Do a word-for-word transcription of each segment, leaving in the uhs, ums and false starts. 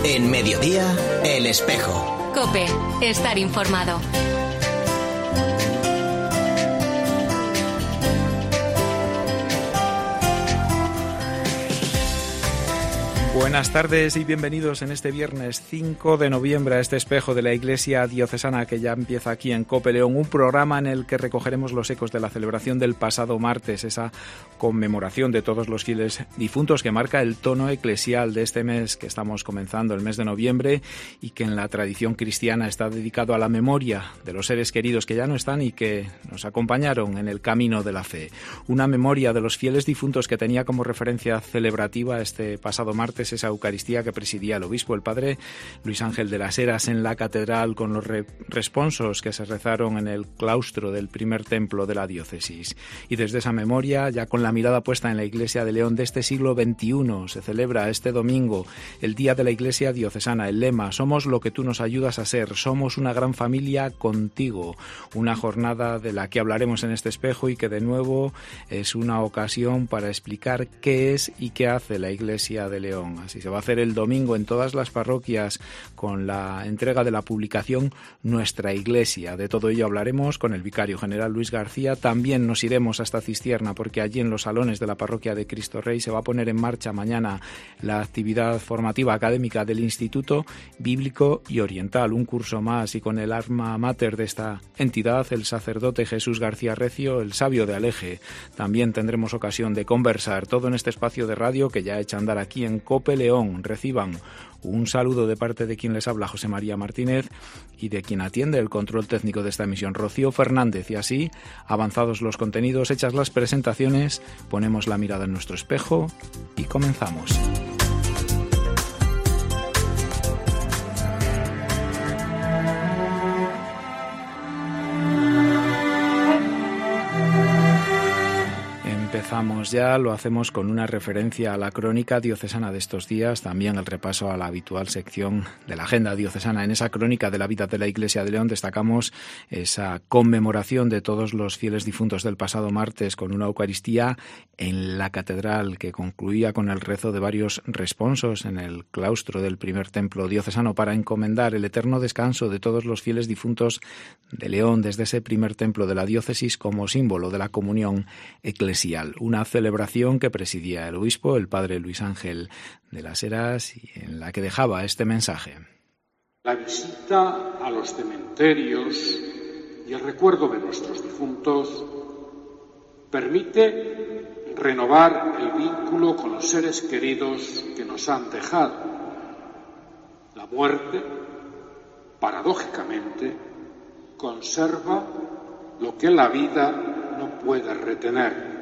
En Mediodía, El Espejo. COPE, estar informado. Buenas tardes y bienvenidos en este viernes cinco de noviembre a este espejo de la Iglesia Diocesana que ya empieza aquí en COPE León, un programa en el que recogeremos los ecos de la celebración del pasado martes, esa conmemoración de todos los fieles difuntos que marca el tono eclesial de este mes que estamos comenzando, el mes de noviembre, y que en la tradición cristiana está dedicado a la memoria de los seres queridos que ya no están y que nos acompañaron en el camino de la fe. Una memoria de los fieles difuntos que tenía como referencia celebrativa este pasado martes esa Eucaristía que presidía el obispo, el padre Luis Ángel de las Heras, en la catedral, con los re- responsos que se rezaron en el claustro del primer templo de la diócesis. Y desde esa memoria, ya con la mirada puesta en la Iglesia de León de este siglo veintiuno, se celebra este domingo el Día de la Iglesia Diocesana. El lema: somos lo que tú nos ayudas a ser, somos una gran familia contigo. Una jornada de la que hablaremos en este espejo y que de nuevo es una ocasión para explicar qué es y qué hace la Iglesia de León. Así se va a hacer el domingo en todas las parroquias con la entrega de la publicación Nuestra Iglesia. De todo ello hablaremos con el vicario general Luis García. También nos iremos hasta Cistierna porque allí en los salones de la parroquia de Cristo Rey se va a poner en marcha mañana la actividad formativa académica del Instituto Bíblico y Oriental, un curso más, y con el alma mater de esta entidad, el sacerdote Jesús García Recio, el sabio de Aleje. También tendremos ocasión de conversar, todo en este espacio de radio que ya echa a andar aquí en COPE León. Reciban un saludo de parte de quien les habla, José María Martínez, y de quien atiende el control técnico de esta emisión, Rocío Fernández. Y así, avanzados los contenidos, hechas las presentaciones, ponemos la mirada en nuestro espejo y comenzamos. Empezamos ya, lo hacemos con una referencia a la crónica diocesana de estos días, también el repaso a la habitual sección de la agenda diocesana. En esa crónica de la vida de la Iglesia de León destacamos esa conmemoración de todos los fieles difuntos del pasado martes con una Eucaristía en la catedral que concluía con el rezo de varios responsos en el claustro del primer templo diocesano para encomendar el eterno descanso de todos los fieles difuntos de León desde ese primer templo de la diócesis como símbolo de la comunión eclesial. Una celebración que presidía el obispo, el padre Luis Ángel de las Heras, y en la que dejaba este mensaje. La visita a los cementerios y el recuerdo de nuestros difuntos permite renovar el vínculo con los seres queridos que nos han dejado. La muerte, paradójicamente, conserva lo que la vida no puede retener.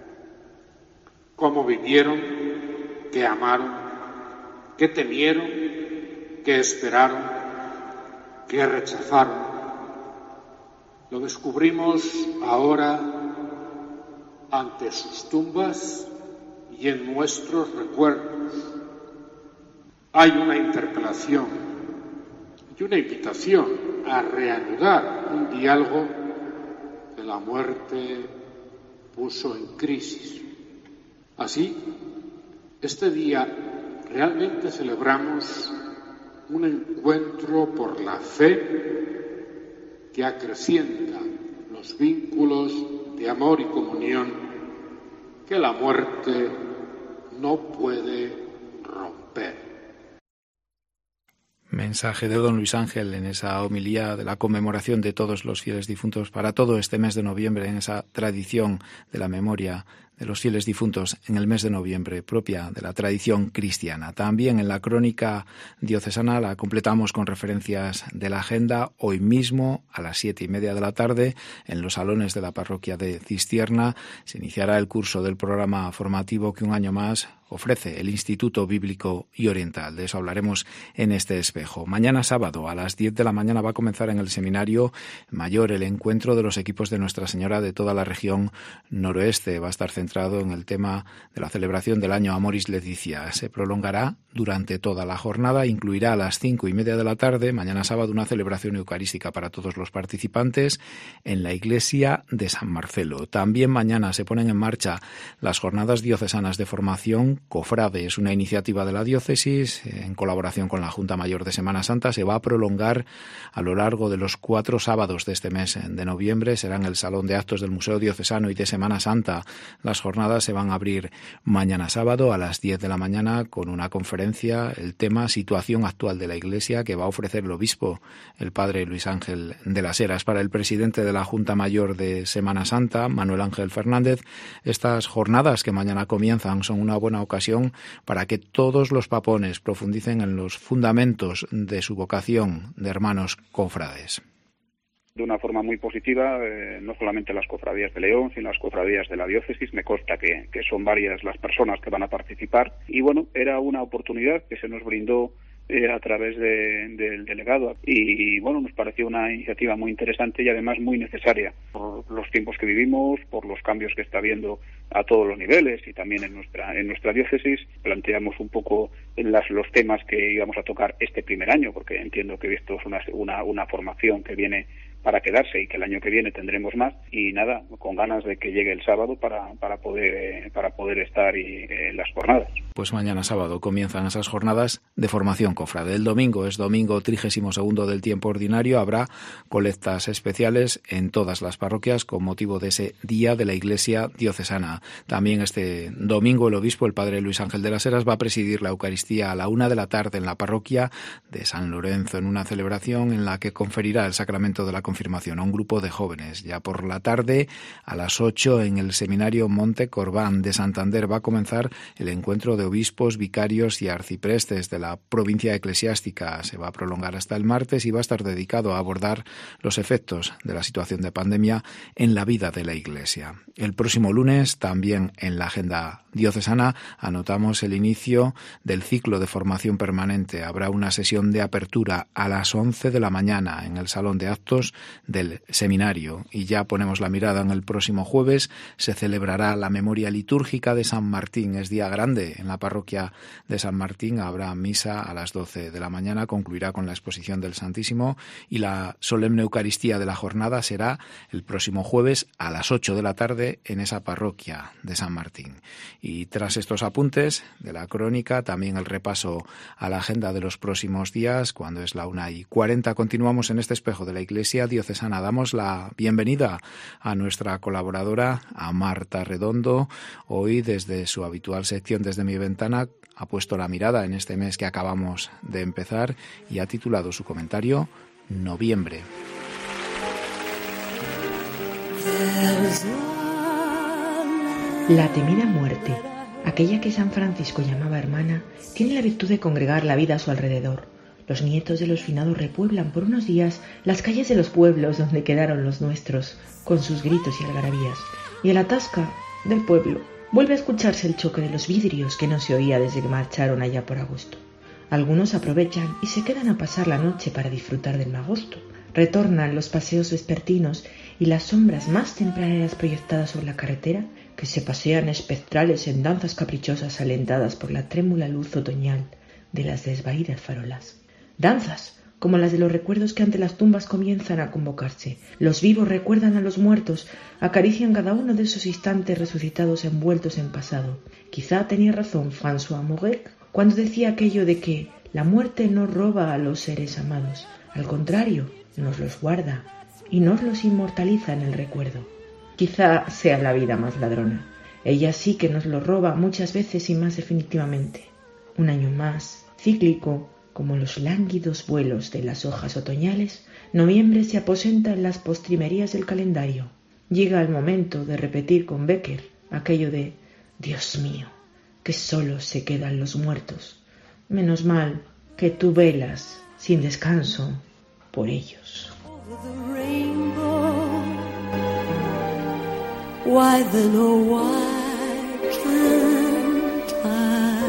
Cómo vivieron, qué amaron, qué temieron, qué esperaron, qué rechazaron. Lo descubrimos ahora ante sus tumbas y en nuestros recuerdos. Hay una interpelación y una invitación a reanudar un diálogo que la muerte puso en crisis. Así, este día realmente celebramos un encuentro por la fe que acrecienta los vínculos de amor y comunión que la muerte no puede romper. Mensaje de don Luis Ángel en esa homilía de la conmemoración de todos los fieles difuntos para todo este mes de noviembre, en esa tradición de la memoria de los fieles difuntos en el mes de noviembre, propia de la tradición cristiana. También en la crónica diocesana la completamos con referencias de la agenda. Hoy mismo, a las siete y media de la tarde, en los salones de la parroquia de Cistierna, se iniciará el curso del programa formativo que un año más ofrece el Instituto Bíblico y Oriental. De eso hablaremos en este espejo. Mañana sábado a las diez de la mañana va a comenzar en el Seminario Mayor el encuentro de los equipos de Nuestra Señora de toda la región noroeste. Va a estar centrado centrado en el tema de la celebración del año Amoris Laetitia. Se prolongará durante toda la jornada, incluirá a las cinco y media de la tarde, mañana sábado, una celebración eucarística para todos los participantes en la iglesia de San Marcelo. También mañana se ponen en marcha las jornadas diocesanas de formación Cofrades, una iniciativa de la diócesis en colaboración con la Junta Mayor de Semana Santa. Se va a prolongar a lo largo de los cuatro sábados de este mes de noviembre. Será en el Salón de Actos del Museo Diocesano y de Semana Santa. Las jornadas se van a abrir mañana sábado a las diez de la mañana con una conferencia, el tema Situación actual de la Iglesia, que va a ofrecer el obispo, el padre Luis Ángel de las Heras. Para el presidente de la Junta Mayor de Semana Santa, Manuel Ángel Fernández, estas jornadas que mañana comienzan son una buena ocasión para que todos los papones profundicen en los fundamentos de su vocación de hermanos cofrades. De una forma muy positiva, eh, no solamente las cofradías de León, sino las cofradías de la diócesis. Me consta que, que son varias las personas que van a participar. Y bueno, era una oportunidad que se nos brindó eh, a través de, del delegado. Y bueno, nos pareció una iniciativa muy interesante y además muy necesaria por los tiempos que vivimos, por los cambios que está habiendo a todos los niveles y también en nuestra en nuestra diócesis. Planteamos un poco las, los temas que íbamos a tocar este primer año, porque entiendo que esto es una, una, una formación que viene para quedarse y que el año que viene tendremos más, y nada, con ganas de que llegue el sábado para, para poder eh, para poder estar y, eh, en las jornadas. Pues mañana sábado comienzan esas jornadas de formación cofrade. El domingo es domingo trigésimo segundo del tiempo ordinario. Habrá colectas especiales en todas las parroquias con motivo de ese día de la Iglesia diocesana. También este domingo el obispo, el padre Luis Ángel de las Heras, va a presidir la Eucaristía a la una de la tarde en la parroquia de San Lorenzo, en una celebración en la que conferirá el sacramento de la confirmación a un grupo de jóvenes. Ya por la tarde, a las ocho, en el Seminario Monte Corbán de Santander, va a comenzar el encuentro de obispos, vicarios y arciprestes de la provincia eclesiástica. Se va a prolongar hasta el martes y va a estar dedicado a abordar los efectos de la situación de pandemia en la vida de la Iglesia. El próximo lunes, también en la agenda diocesana, anotamos el inicio del ciclo de formación permanente. Habrá una sesión de apertura a las once de la mañana en el Salón de Actos del Seminario. Y ya ponemos la mirada en el próximo jueves. Se celebrará la memoria litúrgica de San Martín. Es día grande en la parroquia de San Martín. Habrá misa a las doce de la mañana. Concluirá con la exposición del Santísimo y la solemne Eucaristía de la jornada será el próximo jueves a las ocho de la tarde en esa parroquia de San Martín. Y tras estos apuntes de la crónica, también el repaso a la agenda de los próximos días. Cuando es la una y cuarenta, continuamos en este espejo de la Iglesia diocesana. Damos la bienvenida a nuestra colaboradora, a Marta Redondo. Hoy, desde su habitual sección Desde mi ventana, ha puesto la mirada en este mes que acabamos de empezar y ha titulado su comentario Noviembre. La temida muerte, aquella que San Francisco llamaba hermana, tiene la virtud de congregar la vida a su alrededor. Los nietos de los finados repueblan por unos días las calles de los pueblos donde quedaron los nuestros, con sus gritos y algarabías. Y en la tasca del pueblo vuelve a escucharse el choque de los vidrios que no se oía desde que marcharon allá por agosto. Algunos aprovechan y se quedan a pasar la noche para disfrutar del magosto. Retornan los paseos vespertinos y las sombras más tempraneras proyectadas sobre la carretera, que se pasean espectrales en danzas caprichosas alentadas por la trémula luz otoñal de las desvaídas farolas. Danzas como las de los recuerdos que ante las tumbas comienzan a convocarse. Los vivos recuerdan a los muertos, acarician cada uno de esos instantes resucitados envueltos en pasado. Quizá tenía razón François Maurec cuando decía aquello de que la muerte no roba a los seres amados, al contrario, nos los guarda y nos los inmortaliza en el recuerdo. Quizá sea la vida más ladrona. Ella sí que nos lo roba muchas veces y más definitivamente. Un año más, cíclico, como los lánguidos vuelos de las hojas otoñales, noviembre se aposenta en las postrimerías del calendario. Llega el momento de repetir con Becker aquello de «Dios mío, que solos se quedan los muertos. Menos mal que tú velas sin descanso por ellos». Why then, oh why can't I?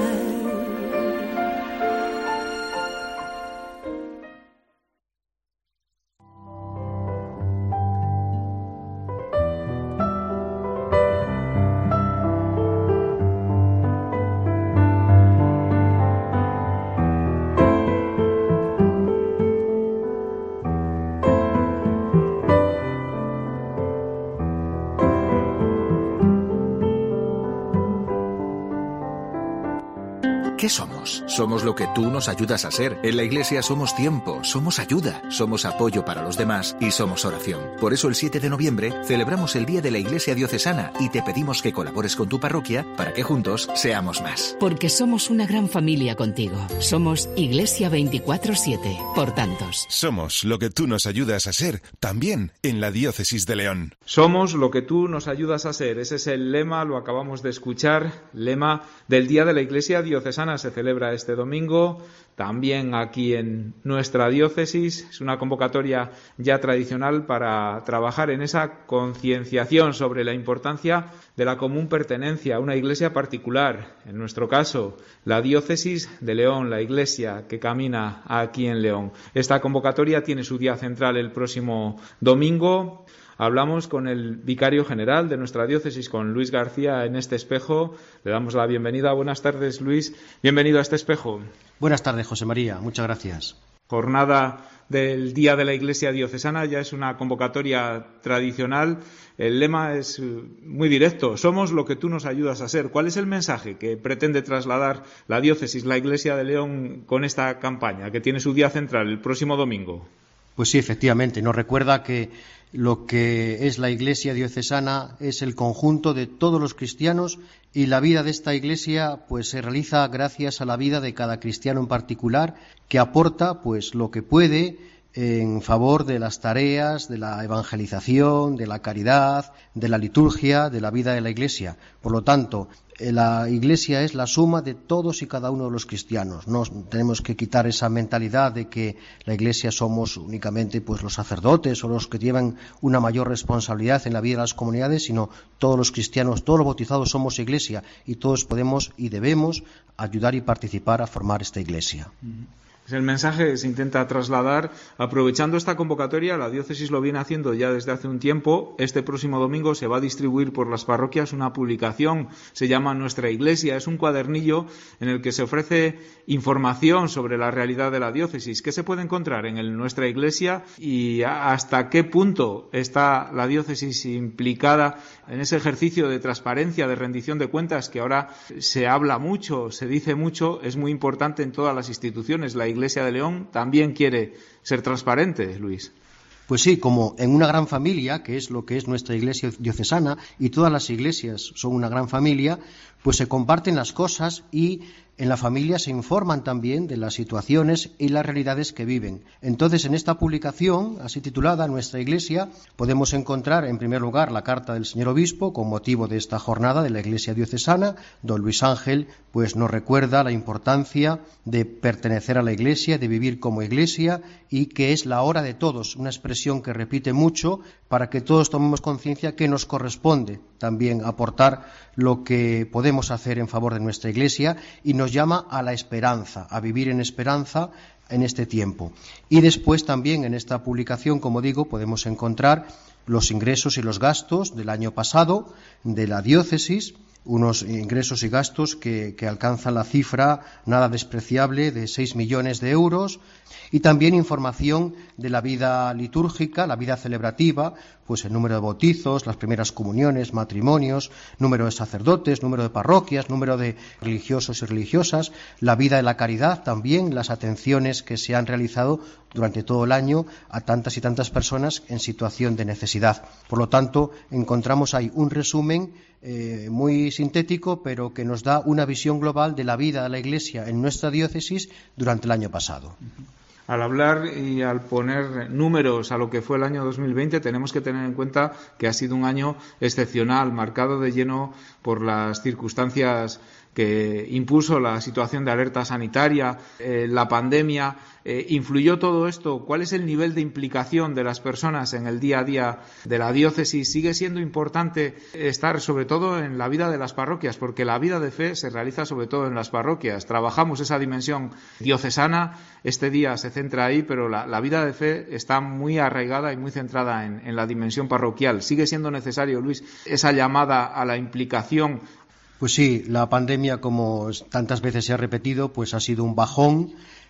¿Qué somos? Somos lo que tú nos ayudas a ser. En la Iglesia somos tiempo, somos ayuda, somos apoyo para los demás y somos oración. Por eso el siete de noviembre celebramos el Día de la Iglesia Diocesana y te pedimos que colabores con tu parroquia para que juntos seamos más. Porque somos una gran familia contigo. Somos Iglesia veinticuatro siete, por tantos. Somos lo que tú nos ayudas a ser, también en la Diócesis de León. Somos lo que tú nos ayudas a ser. Ese es el lema, lo acabamos de escuchar, lema del Día de la Iglesia Diocesana. Se celebra este domingo, también aquí en nuestra diócesis. Es una convocatoria ya tradicional para trabajar en esa concienciación sobre la importancia de la común pertenencia a una iglesia particular. En nuestro caso, la diócesis de León, la iglesia que camina aquí en León. Esta convocatoria tiene su día central el próximo domingo. Hablamos con el vicario general de nuestra diócesis, con Luis García, en este espejo. Le damos la bienvenida. Buenas tardes, Luis. Bienvenido a este espejo. Buenas tardes, José María. Muchas gracias. Jornada del Día de la Iglesia Diocesana, ya es una convocatoria tradicional. El lema es muy directo. Somos lo que tú nos ayudas a ser. ¿Cuál es el mensaje que pretende trasladar la diócesis, la Iglesia de León, con esta campaña, que tiene su día central el próximo domingo? Pues sí, efectivamente. Nos recuerda que lo que es la Iglesia diocesana es el conjunto de todos los cristianos y la vida de esta Iglesia pues se realiza gracias a la vida de cada cristiano en particular, que aporta pues lo que puede en favor de las tareas, de la evangelización, de la caridad, de la liturgia, de la vida de la Iglesia. Por lo tanto, la Iglesia es la suma de todos y cada uno de los cristianos. No tenemos que quitar esa mentalidad de que la Iglesia somos únicamente pues los sacerdotes o los que llevan una mayor responsabilidad en la vida de las comunidades, sino todos los cristianos, todos los bautizados somos Iglesia y todos podemos y debemos ayudar y participar a formar esta Iglesia. Es el mensaje que se intenta trasladar. Aprovechando esta convocatoria, la diócesis lo viene haciendo ya desde hace un tiempo. Este próximo domingo se va a distribuir por las parroquias una publicación, se llama Nuestra Iglesia. Es un cuadernillo en el que se ofrece información sobre la realidad de la diócesis. ¿Qué se puede encontrar en el Nuestra Iglesia y hasta qué punto está la diócesis implicada en ese ejercicio de transparencia, de rendición de cuentas, que ahora se habla mucho, se dice mucho, es muy importante en todas las instituciones? La Iglesia de León también quiere ser transparente, Luis. Pues sí, como en una gran familia, que es lo que es nuestra Iglesia diocesana, y todas las iglesias son una gran familia, pues se comparten las cosas y en la familia se informan también de las situaciones y las realidades que viven. Entonces, en esta publicación, así titulada Nuestra Iglesia, podemos encontrar, en primer lugar, la carta del señor obispo con motivo de esta jornada de la Iglesia diocesana. Don Luis Ángel pues nos recuerda la importancia de pertenecer a la Iglesia, de vivir como Iglesia, y que es la hora de todos, una expresión que repite mucho para que todos tomemos conciencia que nos corresponde también aportar lo que podemos hacer en favor de nuestra Iglesia, y nos llama a la esperanza, a vivir en esperanza en este tiempo. Y después también en esta publicación, como digo, podemos encontrar los ingresos y los gastos del año pasado de la diócesis, unos ingresos y gastos que, que alcanzan la cifra nada despreciable de seis millones de euros, y también información de la vida litúrgica, la vida celebrativa, pues el número de bautizos, las primeras comuniones, matrimonios, número de sacerdotes, número de parroquias, número de religiosos y religiosas, la vida de la caridad también, las atenciones que se han realizado durante todo el año a tantas y tantas personas en situación de necesidad. Por lo tanto, encontramos ahí un resumen eh, muy sintético, pero que nos da una visión global de la vida de la Iglesia en nuestra diócesis durante el año pasado. Al hablar y al poner números a lo que fue el año dos mil veinte, tenemos que tener en cuenta que ha sido un año excepcional, marcado de lleno por las circunstancias que impuso la situación de alerta sanitaria, eh, la pandemia. Eh, ¿Influyó todo esto? ¿Cuál es el nivel de implicación de las personas en el día a día de la diócesis? ¿Sigue siendo importante estar sobre todo en la vida de las parroquias? Porque la vida de fe se realiza sobre todo en las parroquias. Trabajamos esa dimensión diocesana, este día se centra ahí, pero la, la vida de fe está muy arraigada y muy centrada en, en la dimensión parroquial. ¿Sigue siendo necesario, Luis, esa llamada a la implicación? Pues sí, la pandemia, como tantas veces se ha repetido, pues ha sido un bajón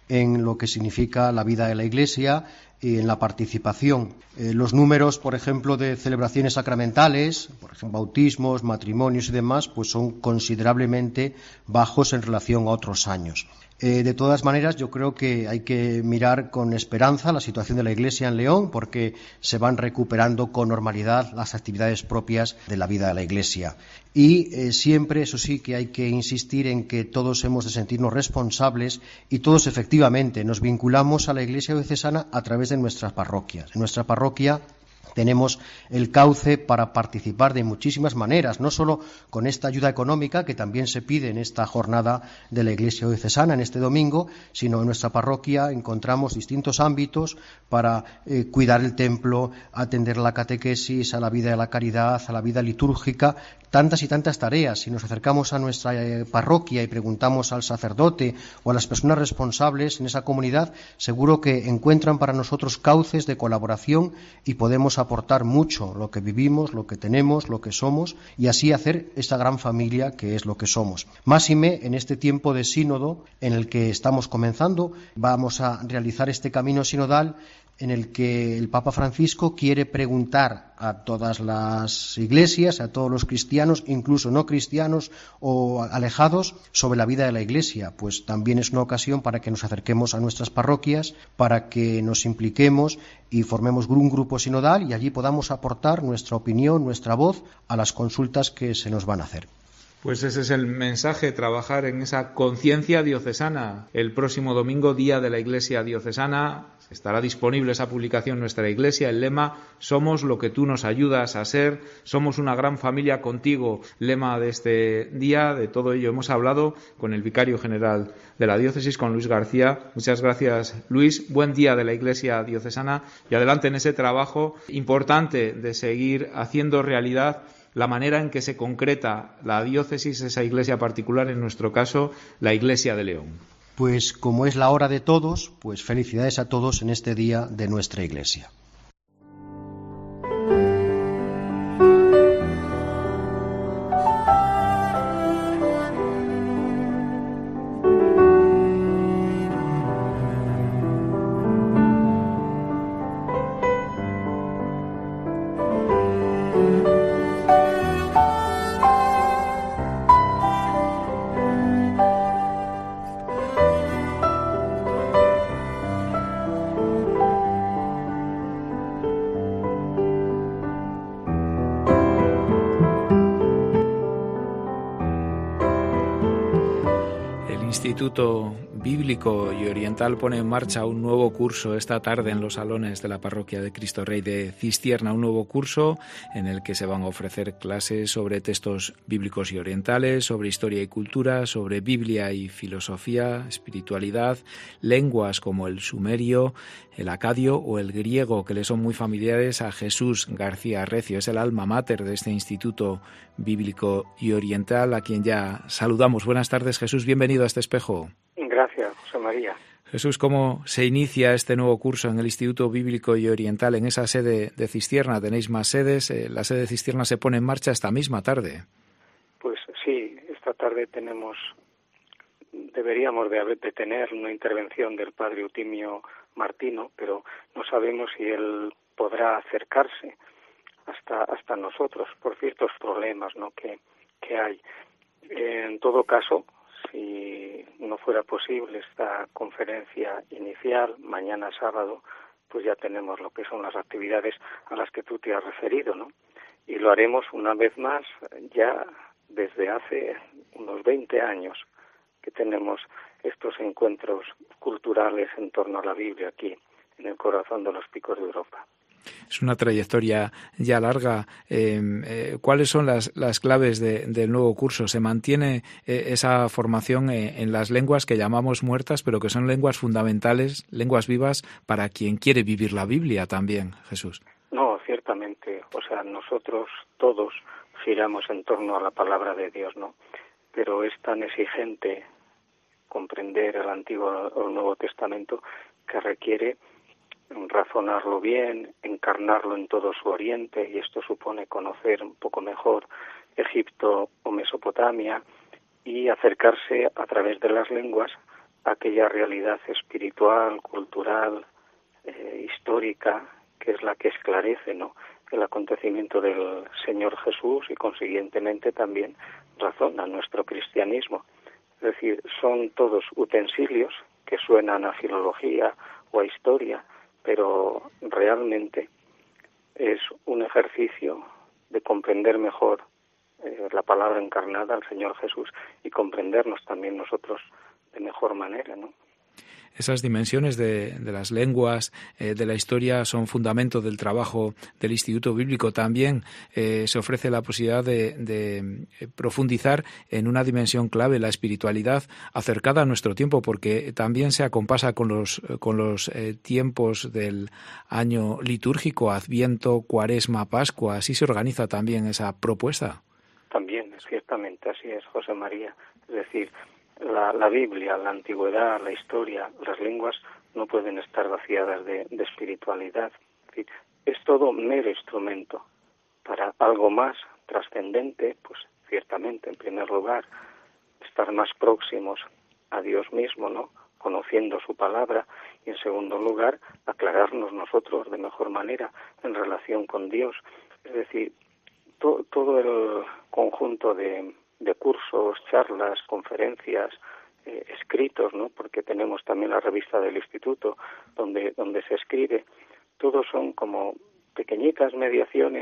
en lo que significa la vida de la Iglesia y en la participación. Eh, los números, por ejemplo, de celebraciones sacramentales, por ejemplo, bautismos, matrimonios y demás, pues son considerablemente bajos en relación a otros años. Eh, de todas maneras, yo creo que hay que mirar con esperanza la situación de la Iglesia en León, porque se van recuperando con normalidad las actividades propias de la vida de la Iglesia. Y eh, siempre, eso sí, que hay que insistir en que todos hemos de sentirnos responsables y todos efectivamente nos vinculamos a la Iglesia diocesana a través de nuestras parroquias. En nuestra parroquia tenemos el cauce para participar de muchísimas maneras, no solo con esta ayuda económica que también se pide en esta jornada de la Iglesia diocesana, en este domingo, sino en nuestra parroquia encontramos distintos ámbitos para eh, cuidar el templo, atender la catequesis, a la vida de la caridad, a la vida litúrgica, tantas y tantas tareas. Si nos acercamos a nuestra eh, parroquia y preguntamos al sacerdote o a las personas responsables en esa comunidad, seguro que encuentran para nosotros cauces de colaboración y podemos aportar mucho lo que vivimos, lo que tenemos, lo que somos, y así hacer esta gran familia que es lo que somos. Máxime en este tiempo de sínodo en el que estamos comenzando, vamos a realizar este camino sinodal en el que el Papa Francisco quiere preguntar a todas las iglesias, a todos los cristianos, incluso no cristianos o alejados, sobre la vida de la Iglesia. Pues también es una ocasión para que nos acerquemos a nuestras parroquias, para que nos impliquemos y formemos un grupo sinodal y allí podamos aportar nuestra opinión, nuestra voz a las consultas que se nos van a hacer. Pues ese es el mensaje, trabajar en esa conciencia diocesana. El próximo domingo, Día de la Iglesia Diocesana, estará disponible esa publicación en nuestra iglesia, el lema "Somos lo que tú nos ayudas a ser, somos una gran familia contigo", lema de este día. De todo ello hemos hablado con el vicario general de la diócesis, con Luis García. Muchas gracias, Luis. Buen día de la Iglesia Diocesana y adelante en ese trabajo importante de seguir haciendo realidad la manera en que se concreta la diócesis, esa iglesia particular, en nuestro caso, la Iglesia de León. Pues como es la hora de todos, pues felicidades a todos en este día de nuestra Iglesia. Instituto Bíblico y Oriental pone en marcha un nuevo curso esta tarde en los salones de la Parroquia de Cristo Rey de Cistierna, un nuevo curso en el que se van a ofrecer clases sobre textos bíblicos y orientales, sobre historia y cultura, sobre Biblia y filosofía, espiritualidad, lenguas como el sumerio, el acadio o el griego, que le son muy familiares a Jesús García Recio. Es el alma mater de este Instituto Bíblico y Oriental, a quien ya saludamos. Buenas tardes, Jesús, bienvenido a este espejo. Gracias, José María. Jesús, ¿cómo se inicia este nuevo curso en el Instituto Bíblico y Oriental, en esa sede de Cistierna? ¿Tenéis más sedes? La sede de Cistierna se pone en marcha esta misma tarde. Pues sí, esta tarde tenemos, deberíamos de, de tener una intervención del padre Eutimio Martino, pero no sabemos si él podrá acercarse hasta hasta nosotros por ciertos problemas, ¿no?, que, que hay. En todo caso, si no fuera posible esta conferencia inicial, mañana sábado, pues ya tenemos lo que son las actividades a las que tú te has referido, ¿no? Y lo haremos una vez más ya desde hace unos veinte años que tenemos estos encuentros culturales en torno a la Biblia aquí, en el corazón de los Picos de Europa. Es una trayectoria ya larga. Eh, eh, ¿Cuáles son las, las claves de, del nuevo curso? ¿Se mantiene eh, esa formación eh, en las lenguas que llamamos muertas, pero que son lenguas fundamentales, lenguas vivas para quien quiere vivir la Biblia también, Jesús? No, ciertamente. O sea, nosotros todos giramos en torno a la palabra de Dios, ¿no? Pero es tan exigente comprender el Antiguo o el Nuevo Testamento que requiere razonarlo bien, encarnarlo en todo su oriente, y esto supone conocer un poco mejor Egipto o Mesopotamia y acercarse a través de las lenguas aquella realidad espiritual, cultural, eh, histórica, que es la que esclarece, ¿no?, el acontecimiento del Señor Jesús y consiguientemente también razona nuestro cristianismo. Es decir, son todos utensilios que suenan a filología o a historia, pero realmente es un ejercicio de comprender mejor eh, la palabra encarnada, al Señor Jesús, y comprendernos también nosotros de mejor manera, ¿no? Esas dimensiones de, de las lenguas, eh, de la historia, son fundamento del trabajo del Instituto Bíblico. También eh, se ofrece la posibilidad de, de profundizar en una dimensión clave, la espiritualidad, acercada a nuestro tiempo, porque también se acompasa con los, con los eh, tiempos del año litúrgico, Adviento, Cuaresma, Pascua. Así se organiza también esa propuesta. También, ciertamente, así es, José María. Es decir, La, la Biblia, la antigüedad, la historia, las lenguas no pueden estar vaciadas de, de espiritualidad. Es decir, es todo mero instrumento para algo más trascendente, pues ciertamente, en primer lugar, estar más próximos a Dios mismo, ¿no?, conociendo su palabra, y en segundo lugar, aclararnos nosotros de mejor manera en relación con Dios. Es decir, to, todo el conjunto de de cursos, charlas, conferencias, eh, escritos, ¿no?, porque tenemos también la revista del Instituto donde donde se escribe. Todos son como pequeñitas mediaciones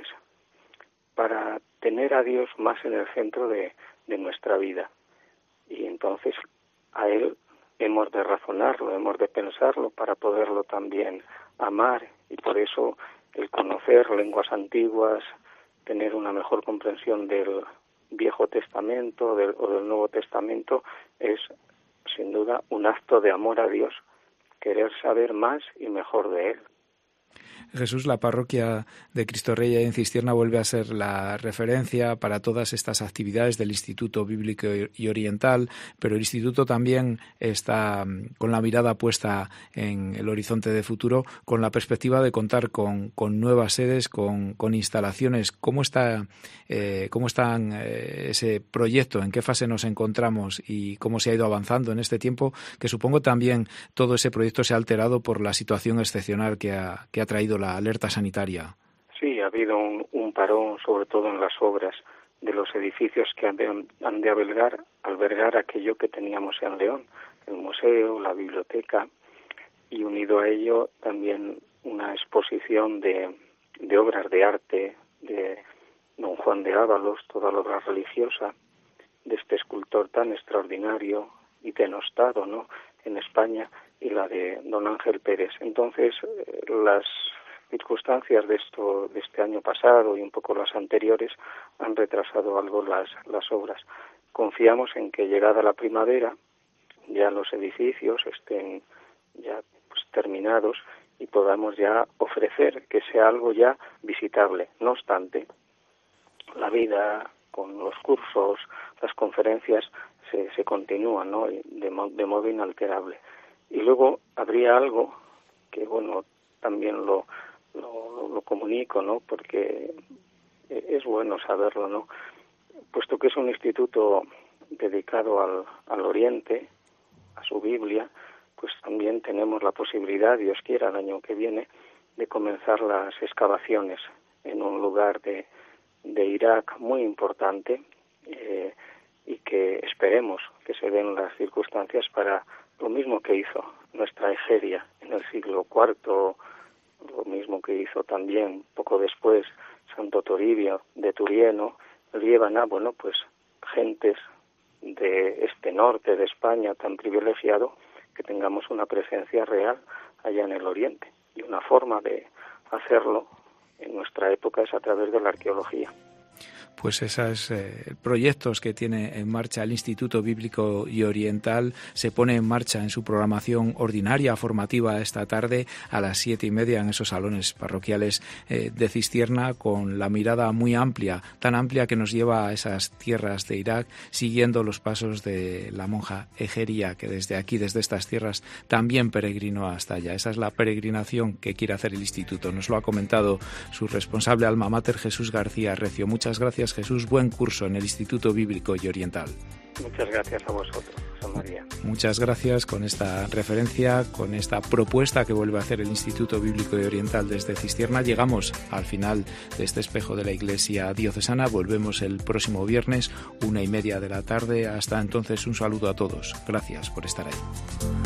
para tener a Dios más en el centro de, de nuestra vida. Y entonces a Él hemos de razonarlo, hemos de pensarlo para poderlo también amar, y por eso el conocer lenguas antiguas, tener una mejor comprensión del Viejo Testamento del, o del Nuevo Testamento, es sin duda un acto de amor a Dios, querer saber más y mejor de Él. Jesús, la parroquia de Cristo Rey en Cistierna vuelve a ser la referencia para todas estas actividades del Instituto Bíblico y Oriental, pero el Instituto también está con la mirada puesta en el horizonte de futuro, con la perspectiva de contar con, con nuevas sedes, con, con instalaciones. ¿Cómo está, eh, cómo están eh, ese proyecto? ¿En qué fase nos encontramos y cómo se ha ido avanzando en este tiempo? Que supongo también todo ese proyecto se ha alterado por la situación excepcional que ha, que ha traído la alerta sanitaria. Sí, ha habido un, un parón, sobre todo en las obras de los edificios que han de, han de albergar, albergar aquello que teníamos en León, el museo, la biblioteca, y unido a ello también una exposición de, de obras de arte de don Juan de Ábalos, toda la obra religiosa de este escultor tan extraordinario y denostado, ¿no?, en España, y la de don Ángel Pérez. Entonces, eh, las circunstancias de esto de este año pasado y un poco las anteriores han retrasado algo las las obras. Confiamos en que llegada la primavera ya los edificios estén ya pues, terminados y podamos ya ofrecer que sea algo ya visitable. No obstante, la vida con los cursos, las conferencias se, se continúan, ¿no?, de, de modo inalterable. Y luego habría algo que, bueno, también lo Lo, lo comunico, ¿no?, porque es bueno saberlo, ¿no?, puesto que es un instituto dedicado al, al Oriente, a su Biblia, pues también tenemos la posibilidad, Dios quiera, el año que viene, de comenzar las excavaciones en un lugar de, de Irak muy importante, eh, y que esperemos que se den las circunstancias para lo mismo que hizo nuestra Egeria en el siglo cuarto, lo mismo que hizo también poco después Santo Toribio de Turieno, llevan a, bueno, pues gentes de este norte de España tan privilegiado, que tengamos una presencia real allá en el Oriente. Y una forma de hacerlo en nuestra época es a través de la arqueología. Pues esos eh, proyectos que tiene en marcha el Instituto Bíblico y Oriental se pone en marcha en su programación ordinaria formativa esta tarde a las siete y media en esos salones parroquiales eh, de Cistierna, con la mirada muy amplia, tan amplia que nos lleva a esas tierras de Irak, siguiendo los pasos de la monja Egeria, que desde aquí, desde estas tierras, también peregrinó hasta allá. Esa es la peregrinación que quiere hacer el Instituto. Nos lo ha comentado su responsable alma mater, Jesús García Recio. Muchas gracias, Jesús. Buen curso en el Instituto Bíblico y Oriental. Muchas gracias a vosotros. Virgen María. Muchas gracias. Con esta referencia, con esta propuesta que vuelve a hacer el Instituto Bíblico y Oriental desde Cistierna, llegamos al final de este espejo de la Iglesia Diocesana. Volvemos el próximo viernes, una y media de la tarde. Hasta entonces, un saludo a todos. Gracias por estar ahí.